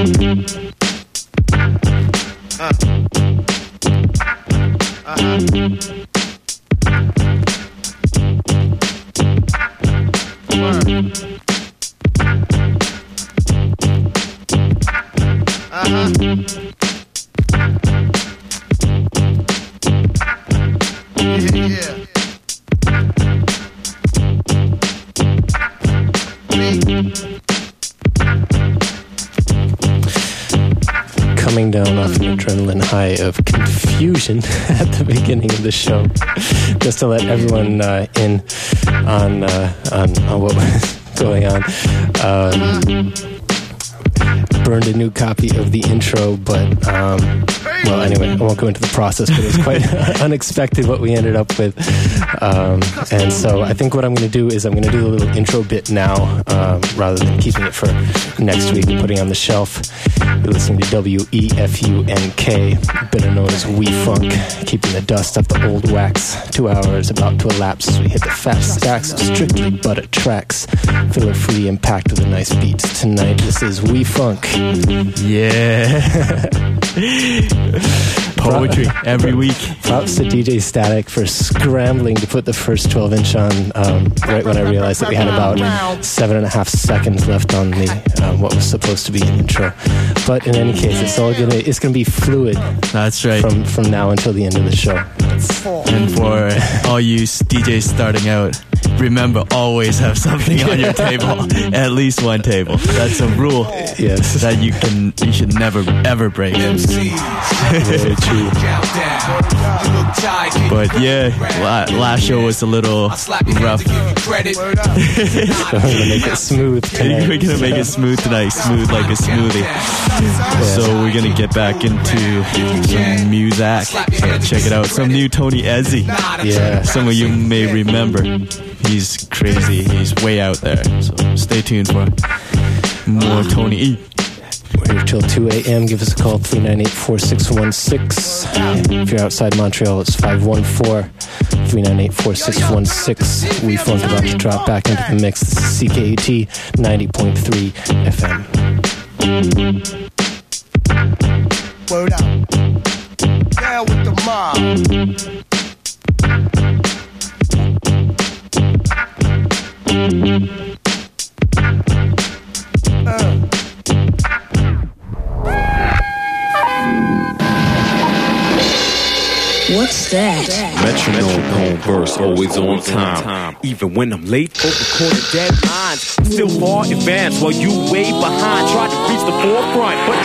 Coming down off an adrenaline high of confusion at the beginning of the show, just to let everyone in on what was going on. Burned a new copy of the intro, but well, anyway, I won't go into the process, but it was quite unexpected what we ended up with. And so I think what I'm going to do is I'm going to do a little intro bit now, rather than keeping it for next week and putting it on the shelf. You're listening to WEFUNK, better known as We Funk, keeping the dust off the old wax. 2 hours about to elapse as we hit the fast stacks of strictly butter tracks. Filler free and packed with a nice beats tonight. This is We Funk. Yeah. Poetry every week. Props to DJ Static for scrambling to put the first 12-inch on right when I realized that we had about 7.5 seconds left on the what was supposed to be an intro. But in any case, it's gonna be fluid. That's right. From now until the end of the show. And for all you DJs starting out, remember, always have something on your table. At least one table. That's a rule. Yes. That you should never ever break. Very true. But yeah, last show was a little rough. So we're gonna make it smooth tonight. We're gonna make it smooth tonight, smooth like a smoothie. Yeah. So we're gonna get back into some music. So check it out. Some new Tony Ezzy. Yeah. Some of you may remember. He's crazy. He's way out there. So stay tuned for more Tony E. We're here till 2 a.m. Give us a call, 398-4616. If you're outside Montreal, it's 514-398-4616. We Funk about to drop back into the mix. This is CKUT 90.3 FM. Word up. Down with the mob. What's that? Metronome verse, always on time. Even when I'm late for recording deadlines, still far advanced while you way behind. Try to reach the forefront, but